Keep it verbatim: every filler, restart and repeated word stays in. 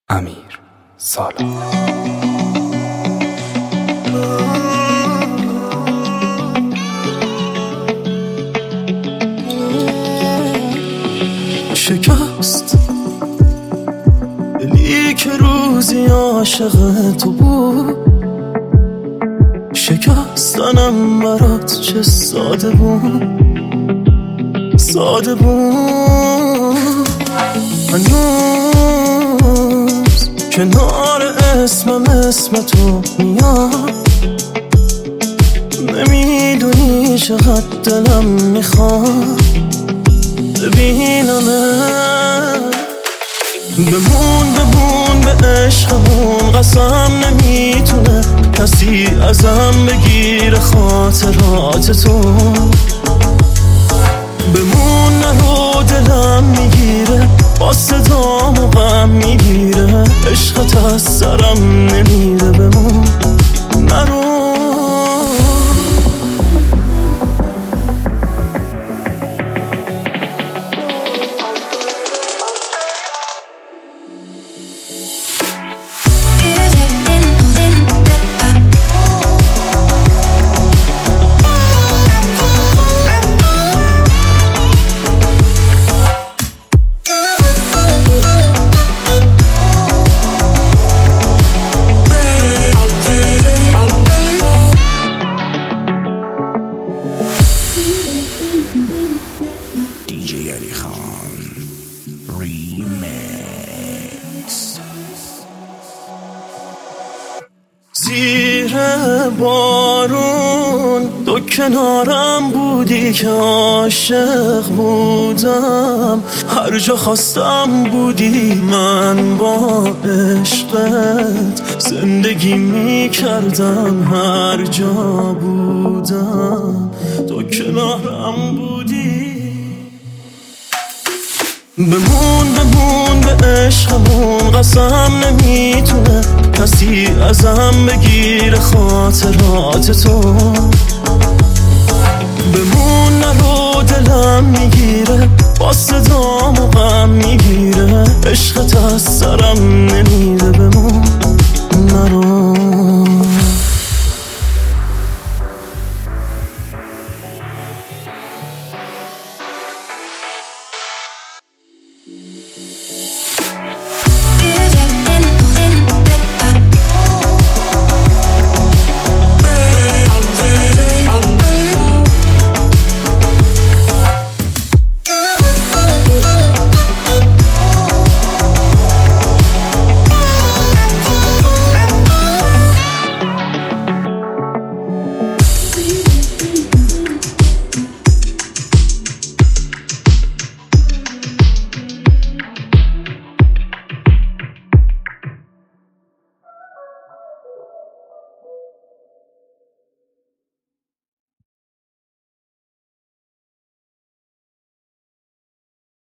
امیر سالار. شکست دلی که روزی عاشق تو بود، شکستنم برات چه ساده بود، ساده بود. هنوز کنار اسمم اسم تو میاد، نمیدونی چقدر دلم میخواد ببینمه. بمون بمون به عشقمون، قسم نمیتونه کسی ازم بگیره خاطرات تو. بمون نرو دلم میگیره، با صدام و غم میگیره، عشقت از سرم نمیره. بمون نرو. زیر بارون تو کنارم بودی که عاشق بودم، هر جا خواستم بودی، من با عشقت زندگی می کردم، هر جا بودم تو کنارم بودی. بمون بمون به عشقمون، قسم نمیتونه کسی ازم بگیره خاطرات تو. بمون نرو دلم میگیره، با صدام و غم میگیره، عشقت از سرم نمیره. بمون نرو.